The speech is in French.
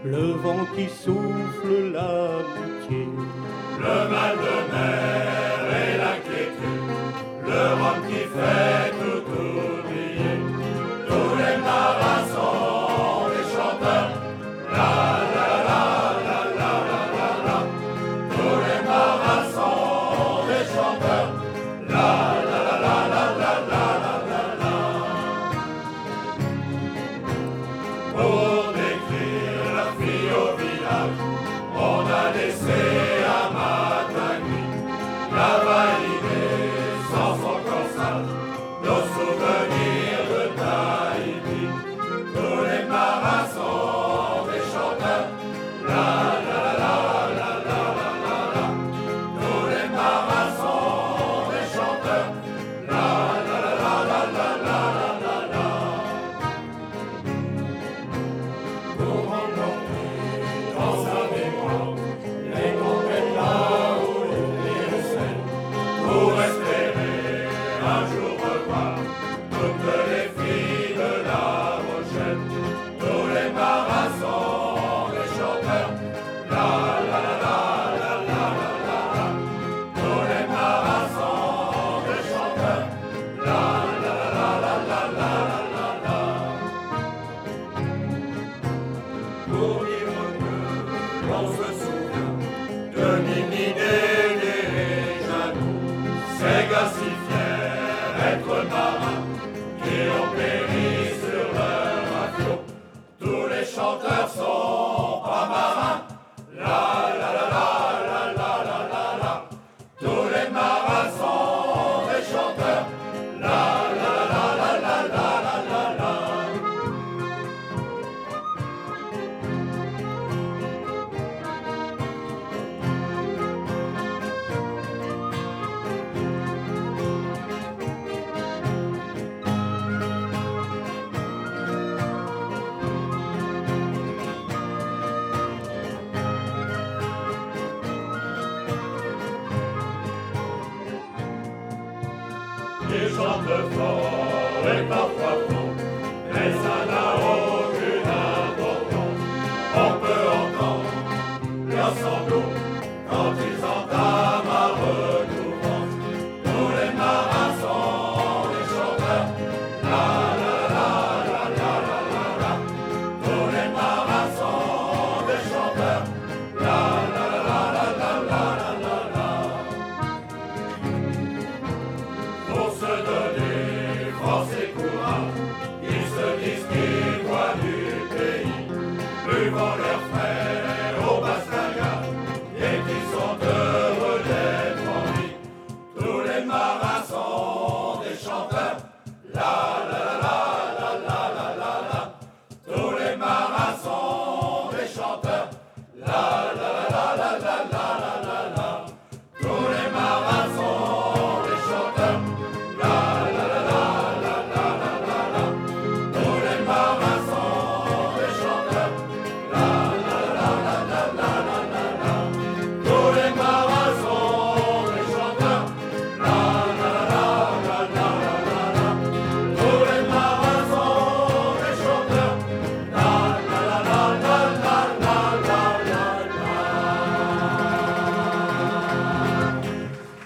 le vent qui souffle l'amitié, le mal de mer et la quiétude, le rhum qui fait tout oublier. Tous les marins sont des chanteurs, la la la la la la la la. Tous les marins sont des chanteurs, la la la la la la la la la. Pour décrire la fille au village, on a laissé à Matagui la validée sans son corsage, nos souvenirs de Tahiti. Tous les marins sont des chanteurs, la la la la la la la la. Tous les marins sont des chanteurs, la la la la la la la la la. Pour emporter dans sa mémoire les tempêtes là où l'oubli scène, pour espérer un jour revoir toutes les filles de la Rochelle. Tous les marins sont des chanteurs, la la la la la la la la. Tous les marins sont des chanteurs, la la la la la la la la. Pour vivre mieux, on se souvient de Mimi, Dédé et Janou, ces gars si fiers d'être marins, qui ont péri sur leur avion. Tous les chanteurs sont pas marins, la la la la la la la la la. Tous les marins sont des chanteurs, la la la la la la la la la. Ils chantent fort et parfois faux, mais ça n'a aucune importance. On peut entendre leurs sanglots quand ils entament à redoublance. Tous les marins sont des chanteurs, la la la la la la la la. Tous les marins sont des chanteurs, la la la la la la la la la. Pour se donner force et courage, ils se disent qu'ils voient du pays, buvant leurs frères au bastingage, et qu'ils sont heureux d'être en vie. Tous les marins sont des chanteurs, la la la la la la la la. Tous les marins sont des chanteurs, la la la la la la la.